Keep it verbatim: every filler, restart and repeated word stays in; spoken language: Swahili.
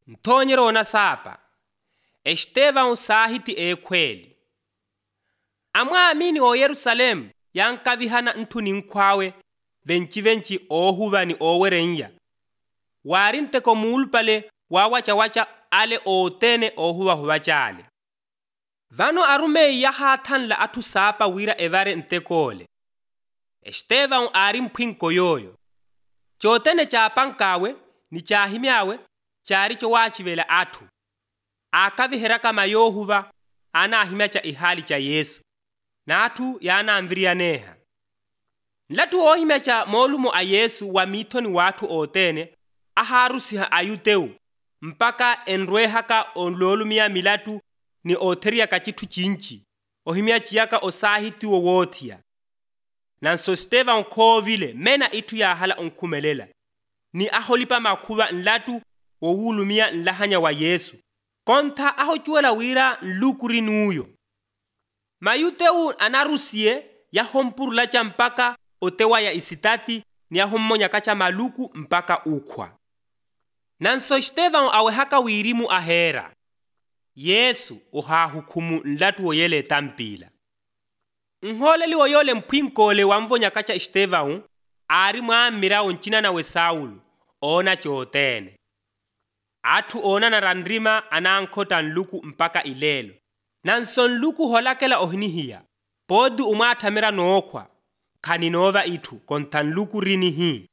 Nthonyero na sapa Estevão sahiti ekweli amwamini o Yerusalemu yankavihana nthuni nkwawe venchi venchi ohuvani owerenya warinteko muulupale wawacha wacha ale otene ohuva huva chale vano arumei yahathanla athu sapa wira evare ntekole Estevão ari mpwinko yoyo chotene chapankawe ni chahimyawe charicho wachivela athu akaviheraka mayohuva ana ahimya cha ihali cha Yesu na athu yana amviria neha nlatu ohimya cha molumo a Yesu wa mithoni wathu otene aharusiha ayuteu mpaka enrwehaka onlolumia milatu ni otheria kachithu chinchi ohimya chiyaka osahiti wowothia nanso Estevão khovile mena ithu yahala onkhumelela ni aholipa makhuva nlatu wowulumia nlahanya wa Yesu kontha ahochuela wira nlukurinuyo mayuteu anarusie yahompurula cha mpaka otewa ya isitati ni ahommonya kacha maluku mpaka ukhwa nanso Estevão awehaka wirimu ahera Yesu ohahukumu nlatu woyele tampila nholeli woyole mpwinkole wamvonya kacha Estevão ari mwamira onchina nawe Saulo ona chotene athu ona na randrima anankhota nluku mpaka ilelo nanso nluku holakela ohinihiya podu umathamira nokhwa khani nova ithu kontha nluku rinihi